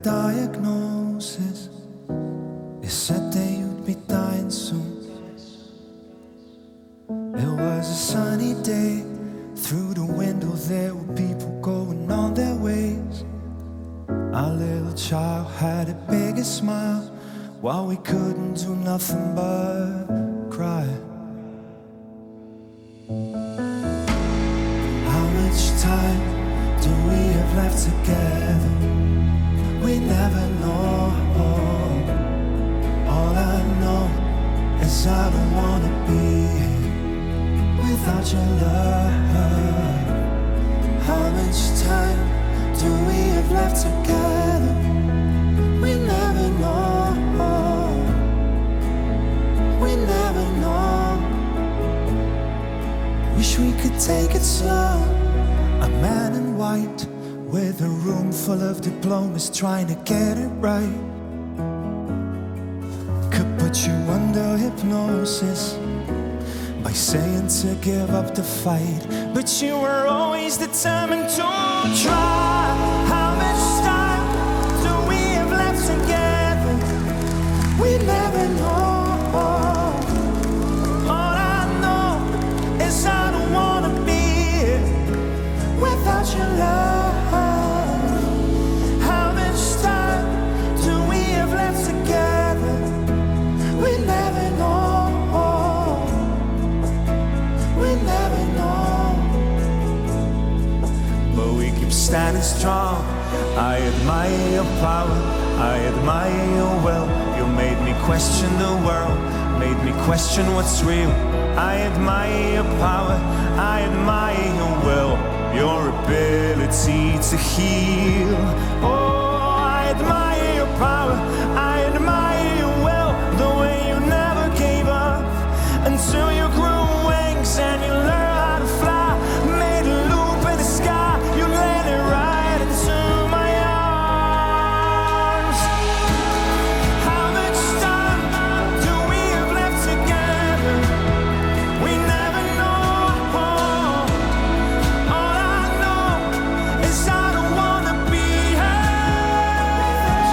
Diagnosis, it said that you'd be dying soon. It was a sunny day. Through the window there were people going on their ways. Our little child had the biggest smile, while we couldn't do nothing but cry. How much time do we have left together? We never know. All I know is I don't wanna be here without your love. How much time do we have left together? We never know. We never know. Wish we could take it slow. A man in white with a room full of diplomas trying to get it right. Could put you under hypnosis by saying to give up the fight, but you were always determined to try. How much time do we have left together? We never know. All I know is I don't wanna be here without your love. Standing strong, I admire your power, I admire your will. You made me question the world, made me question what's real. I admire your power, I admire your will, your ability to heal. Oh, I admire your power, I admire your will, the way you never gave up until you grew wings and you learned how to fly. Made a loop in the sky, you landed right into my arms. How much time do we have left together? We never know. All I know is I don't wanna be here.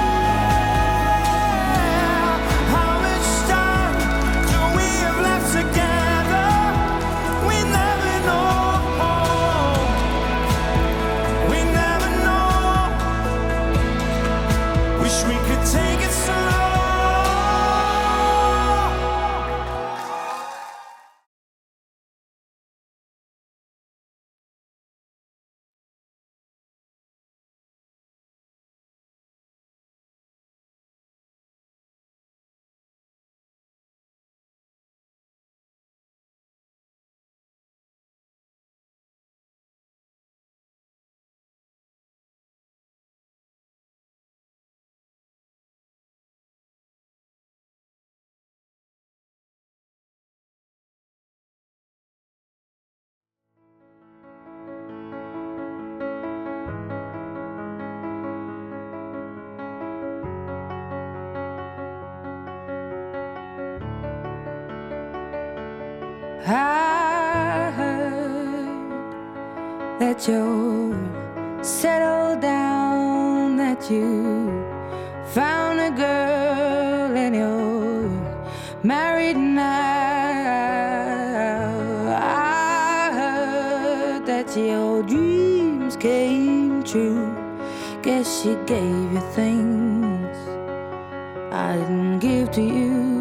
How much time do we have left together? We never know. We never know. Wish we could take it slow. I heard that you're settled down, that you found a girl and you're married now. I heard that your dreams came true. Guess she gave you things I didn't give to you.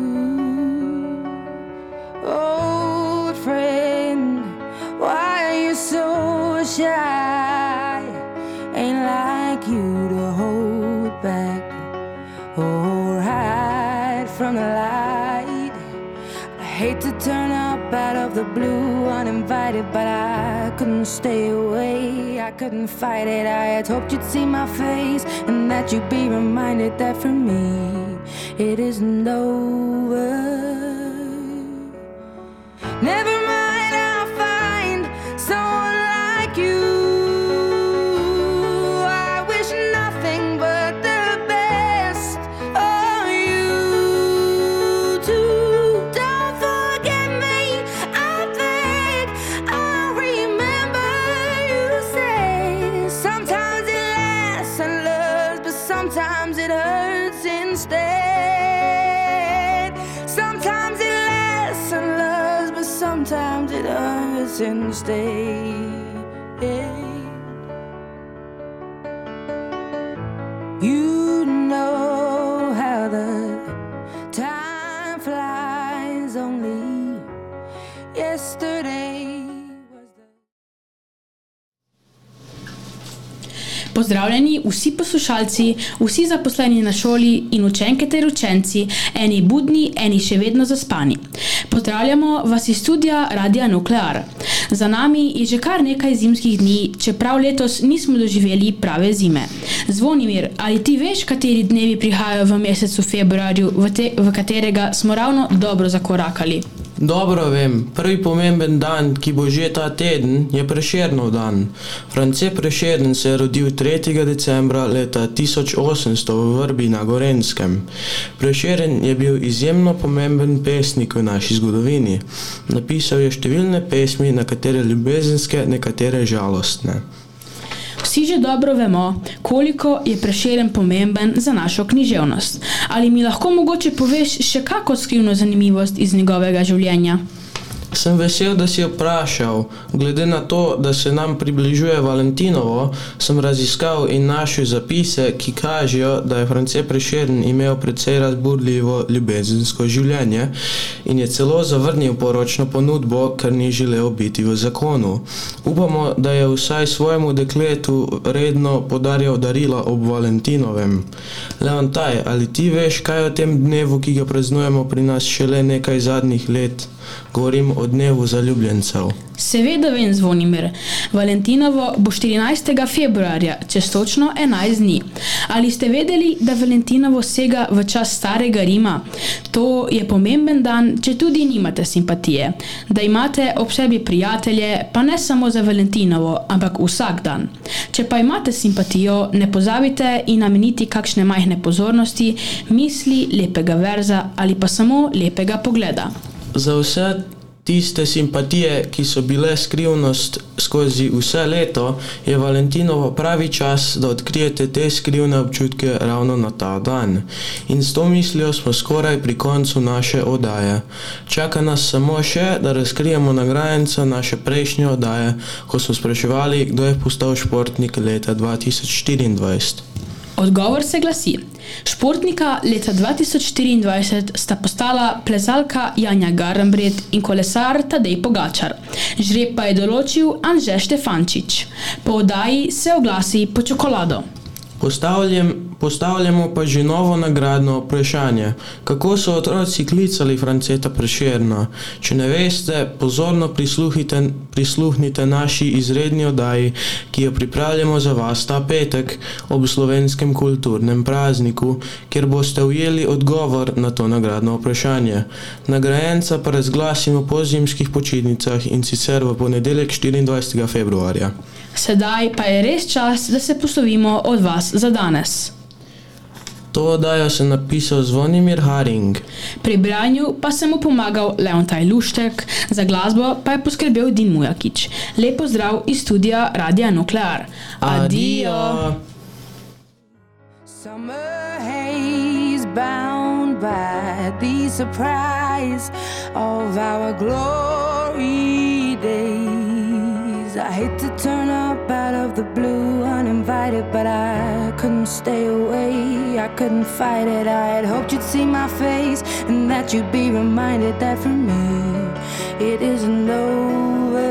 Old friend, why are you so shy? Ain't like you to hold back or hide from the light. I hate to turn up out of the blue uninvited, but I couldn't stay away, I couldn't fight it. I had hoped you'd see my face and that you'd be reminded that for me it isn't over. Never mind, I'll find someone like you. I wish nothing but the best for you too. Don't forget me, I beg. I remember you say sometimes it lasts and loves, but sometimes sometimes it hurts instead. Sometimes it lasts and loves, but sometimes it hurts instead. You know how the time flies, only yesterday. Pozdravljeni vsi poslušalci, vsi zaposleni na šoli in učenke ter učenci, eni budni, eni še vedno zaspani. Pozdravljamo vas iz studia Radia Nuklear. Za nami je že kar nekaj zimskih dni, čeprav letos nismo doživeli prave zime. Zvonimir, ali ti veš, kateri dnevi prihajajo v mesecu februarju, v katerega smo ravno dobro zakorakali? Dobro vem, prvi pomemben dan, ki bo že ta teden, je Prešernov dan. France Prešern se je rodil 3. decembra leta 1800 v Vrbi na Gorenjskem. Prešern je bil izjemno pomemben pesnik v naši zgodovini. Napisal je številne pesmi, nekatere ljubezenske, nekatere žalostne. Vsi že dobro vemo, koliko je Prešeren pomemben za našo književnost. Ali mi lahko mogoče poveš še kako skrivno zanimivost iz njegovega življenja? Sem vesel, da si vprašal. Glede na to, da se nam približuje Valentinovo, sem raziskal in našel zapise, ki kažejo, da je France Prešern imel precej razburljivo ljubezensko življenje in je celo zavrnil poročno ponudbo, ker ni želel biti v zakonu. Upamo, da je vsaj svojemu dekletu redno podarjal darila ob Valentinovem. Leontaj, ali ti veš kaj o tem dnevu, ki ga praznujemo pri nas šele nekaj zadnjih let? Govorim o dnevu zaljubljencev. Seveda vem, Zvonimir. Valentinovo bo 14. februarja, čez točno 11 dni. Ali ste vedeli, da Valentinovo sega v čas starega Rima? To je pomemben dan, če tudi nimate simpatije. Da imate ob sebi prijatelje, pa ne samo za Valentinovo, ampak vsak dan. Če pa imate simpatijo, ne pozabite in nameniti kakšne majhne pozornosti, misli, lepega verza ali pa samo lepega pogleda. Za vse tiste simpatije, ki so bile skrivnost skozi vse leto, je Valentinovo pravi čas, da odkrijete te skrivne občutke ravno na ta dan. In s to mislijo smo skoraj pri koncu naše oddaje. Čaka nas samo še, da razkrijemo nagrajenca naše prejšnje oddaje, ko smo spraševali, kdo je postal športnik leta 2024. Odgovor se glasi: športnika leta 2024 sta postala plezalka Janja Garnbret in kolesar Tadej Pogačar. Žreb pa je določil Anže Štefančič. Po oddaji se oglasi po čokolado. Postavljamo pa že novo nagradno vprašanje. Kako so otroci klicali Franceta Prešerna? Če ne veste, pozorno prisluhnite naši izredni oddaji, ki jo pripravljamo za vas ta petek ob slovenskem kulturnem prazniku, kjer boste ujeli odgovor na to nagradno vprašanje. Nagrajenca pa razglasimo po zimskih počitnicah in sicer v ponedeljek 24. februarja. Sedaj pa je res čas, da se poslovimo od vas za danes. To oddajo sem napisal Zvonimir Haring. Pri branju pa sem mu pomagal Leontaj Luštek, za glasbo pa je poskrbel Din Mujakič. Lep pozdrav iz studia Radia Nuklear. Adijo! Summer haze bound by the surprise of our glory days. I hate to turn up out of the blue uninvited, but I couldn't stay away, I couldn't fight it. I had hoped you'd see my face and that you'd be reminded that for me it isn't over.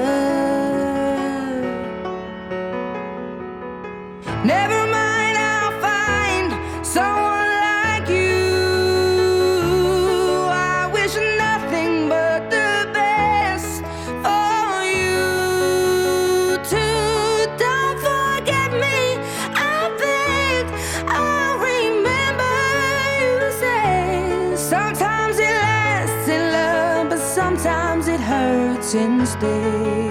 Never mind, I'll find someone like you. I wish nothing but the best for you too. Don't forget me, I beg. I'll remember you said sometimes it lasts in love, but sometimes it hurts instead.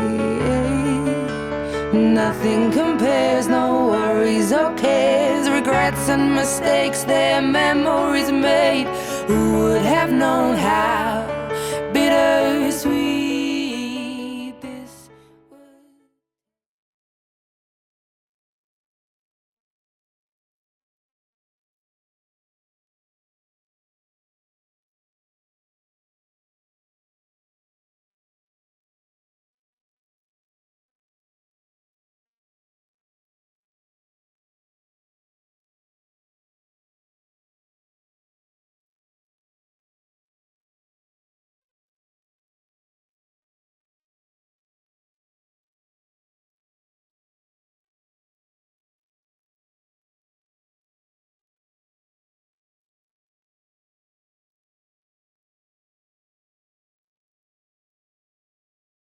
Nothing compares, no worries or cares, regrets and mistakes, their memories made. Who would have known how bittersweet?